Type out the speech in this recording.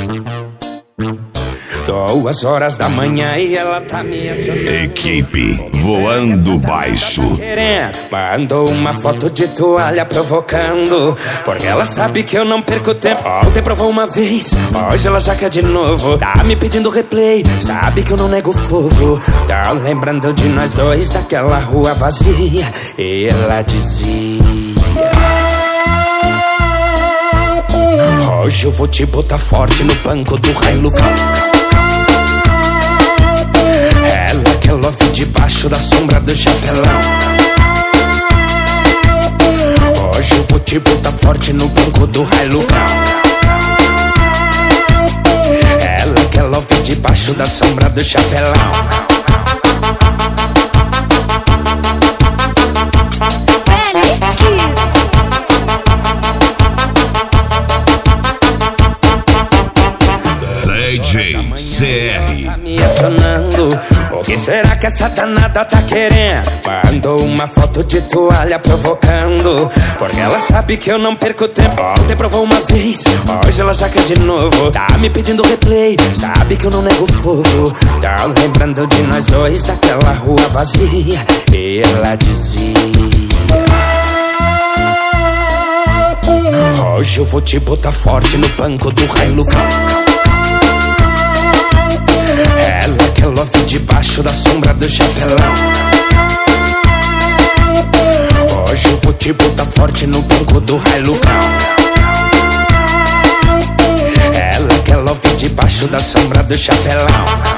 2 horas da manhã e ela tá me acionando. Equipe Voando Baixo. Mandou uma foto de toalha provocando, porque ela sabe que eu não perco tempo. Ontem provou uma vez, hoje ela já quer de novo. Tá me pedindo replay, sabe que eu não nego fogo. Tá lembrando de nós dois daquela rua vazia. E ela dizia: hoje eu vou te botar forte no banco do Hilux. Ela quer love debaixo da sombra do chapelão. Hoje eu vou te botar forte no banco do Hilux. Ela quer love debaixo da sombra do chapelão. DJ CR. Tá me acionando. O que será que essa danada tá querendo? Mandou uma foto de toalha provocando, porque ela sabe que eu não perco tempo. Ontem provou uma vez, hoje ela já quer de novo. Tá me pedindo replay, sabe que eu não nego fogo. Tá lembrando de nós dois daquela rua vazia. E ela dizia: hoje eu vou te botar forte no banco do Hilux. Ela quer love debaixo da sombra do chapelão. Hoje eu vou te botar forte no banco do Hilux. Ela quer love debaixo da sombra do chapelão.